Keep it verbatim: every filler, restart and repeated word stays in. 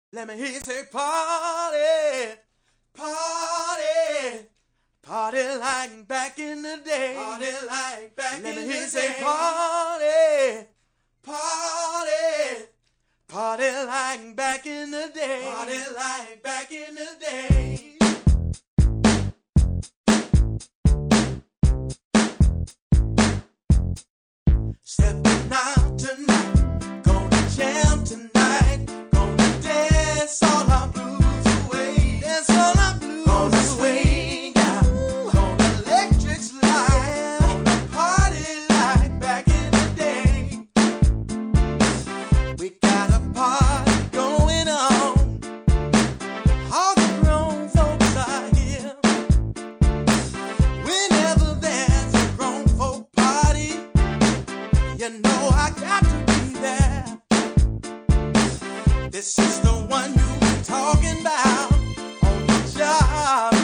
Let me hear you say party, party, party like back in the day. Party like back Let in me hear you say party, party, party like back in the day. Party like back in the day. Stepping out tonight, gonna jam tonight, gonna dance all our blues away, dance all our blues gonna swing out, gonna electric slide, gonna party like back in the day. We got a party going on, all the grown folks are here. Whenever there's a grown folk party, you know I got to be there. This is the one you've been talking about on the job.